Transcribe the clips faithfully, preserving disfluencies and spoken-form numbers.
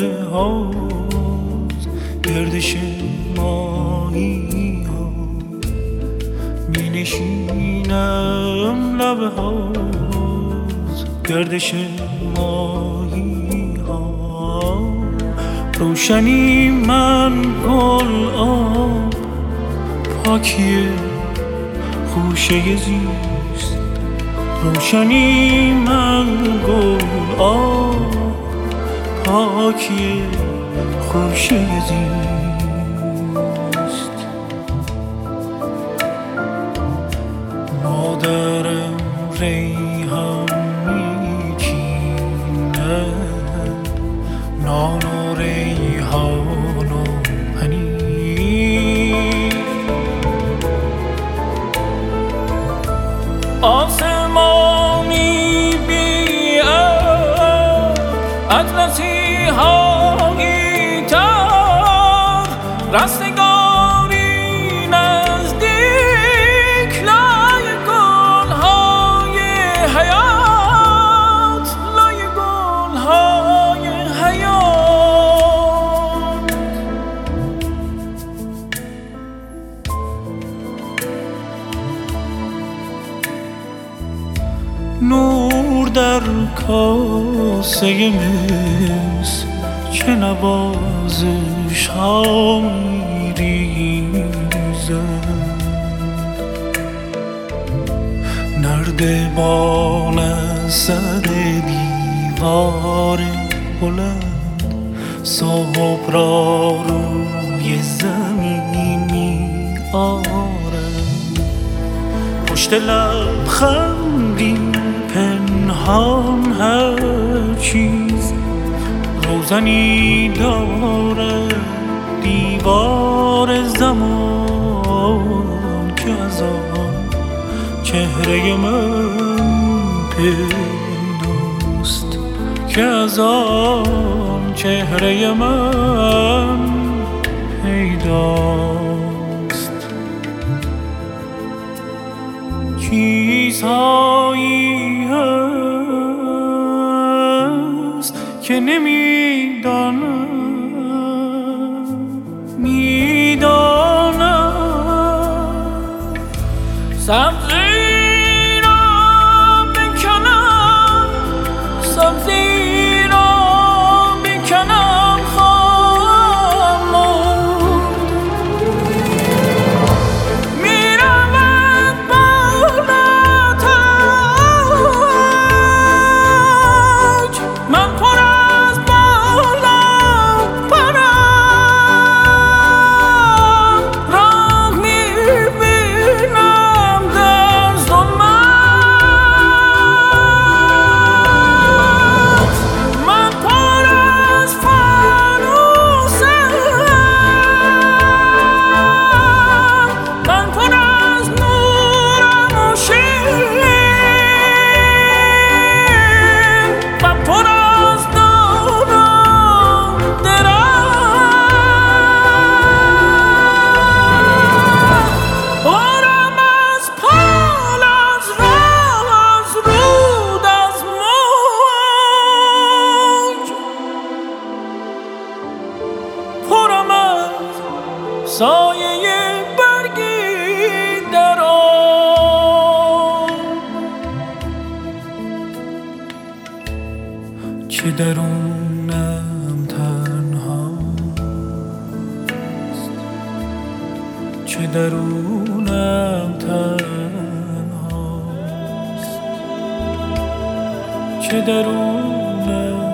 لبه هاست گردش ماهی ها می نشینم لبه هاست گردش ماهی ها روشنی من گل آب پاکی خوشه زیست روشنی من گل آب پاکی خوشه زیست مادرم ریحان میچینه نان و ریحان و پنیر آسمانی بی ابر اطلسی هایی تر رستگاری نزدیک لای گلهای حیات لای گلهای حیات نور در کاسه مس که نوازش ها میریزد نردبان از سر دیوار بلند صبح را روی زمین می آرد پشت لبخندی پنهان هر چیز روزنی داره دیوار زمان که از آن چهره من پیداست که از آن چهره من پیداست چیزهایی هست که نمیدانم میدانم سبزی را بکنم سبزی را بکنم خواهم مرد میرود بالاتاج من پر از بالا پرم راه میبینم در ظلمت من پر از فانوسم من پر از نورم و شیرین و پر از دارم درم پرم از پال از راه از رود از موج پرم از سایه برگی در آب چه درونم تنهاست چه درونم تنهاست چه درونم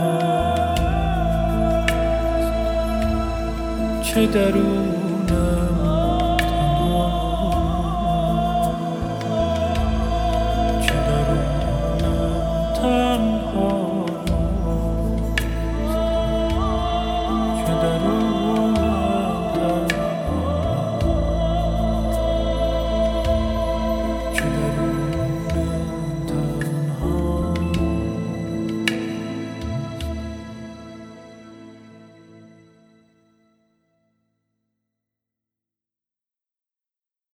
تنهاست چه درونم